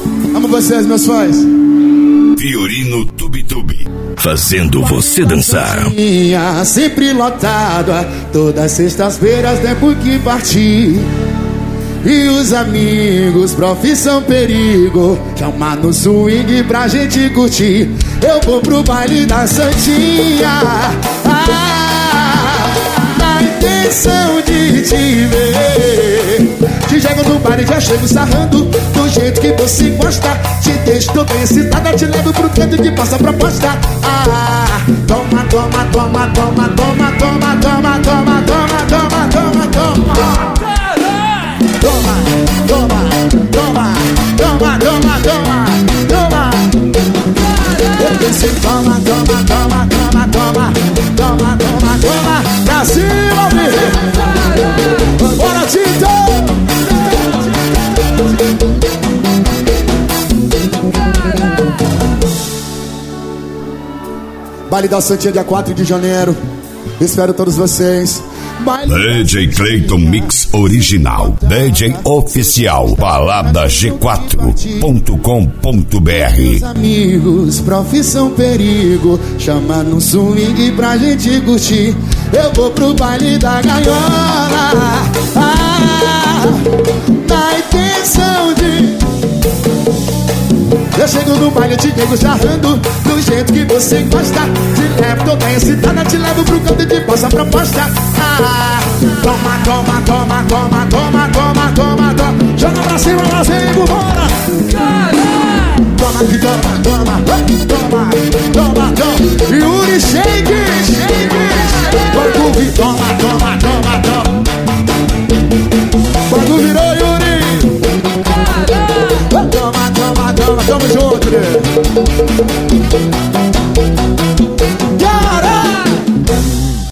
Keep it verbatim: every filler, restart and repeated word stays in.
Amo vocês, meus fãs. Fiorino Tubitubi, fazendo você dançar. Sempre lotada, todas sextas-feiras, depois que partir. E os amigos, profissão perigo, chama no swing pra gente curtir. Eu vou pro baile da Santinha, ah, na intenção de te ver. Te chego no baile, já chego sarrando do jeito que você gosta. Te deixo toda excitada, te levo pro canto que passa proposta. Ah, toma, toma, toma, toma, toma, toma, toma, toma, toma, toma, toma, toma. Toma, toma, toma, toma, toma, toma, toma. Eu pensei, toma, toma, toma, toma, toma, toma, toma, toma. Pra cima, filho. Bora, Tito. Baile da Santinha, dia quatro de janeiro. Espero todos vocês. D J Clayton Mix Original, D J Oficial, balada g quatro ponto com ponto b r. Amigos, profissão perigo, chama no swing pra gente curtir. Eu vou pro baile da gaiola, ah, na intenção de... Eu chego no baile, te nego sarrando do jeito que você gosta. Te levo toda excitada, te levo pro canto e te passo a proposta. Ah, toma, toma, toma, toma, toma, toma, toma, toma. Joga pra cima, Brasil, bora! Toma aqui, toma, toma, toma, toma, toma. Yuri, shake, shake, shake. Quando vi, toma, toma, toma, toma. Quando virou, Yuri. Toma, toma, toma, tamo junto, né?